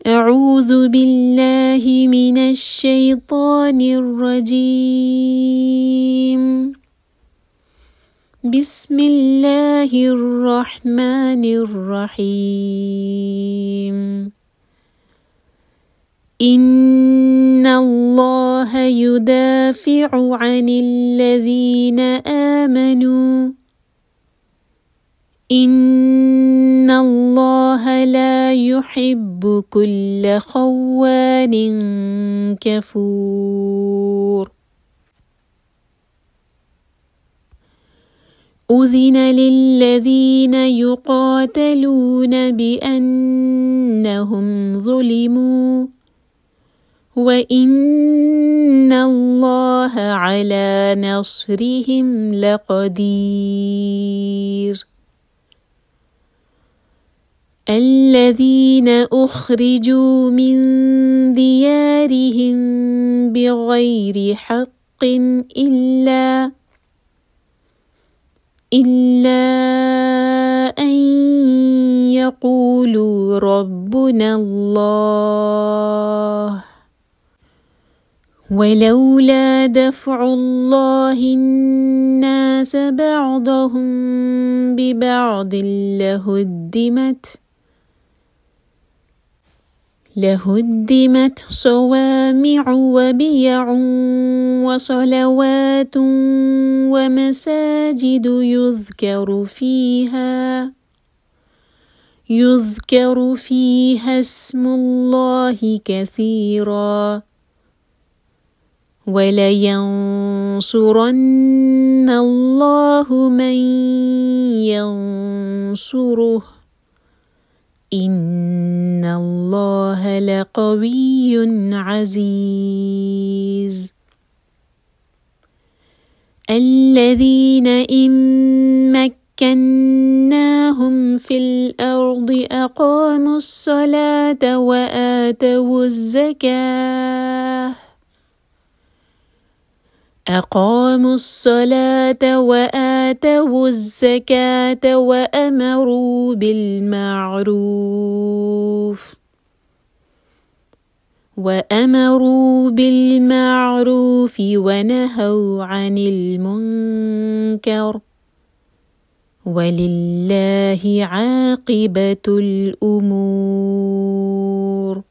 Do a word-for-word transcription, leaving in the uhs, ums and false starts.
أعوذ بالله من الشيطان الرجيم. بسم الله الرحمن الرحيم. إن الله يدافع عن الذين آمنوا إن الله لا يحب كل خوان كفور. أذن للذين يقاتلون بأنهم ظلموا وإن الله على نصرهم لقدير. الذين أخرجوا من ديارهم بغير حق إلا إلا أن يقولوا ربنا الله ولولا دفع الله الناس بعضهم ببعض لهدمت لهدمت صوامع وبيع وصلوات ومساجد يذكر فيها يذكر فيها اسم الله كثيرا ولينصرن الله من ينصره إن الله لقوي عزيز. الذين إن مكناهم في الأرض أقاموا الصلاة وآتوا الزكاة أقاموا الصلاة وآتوا الزكاة وأمروا بالمعروف وأمروا بالمعروف ونهوا عن المنكر ولله عاقبة الأمور.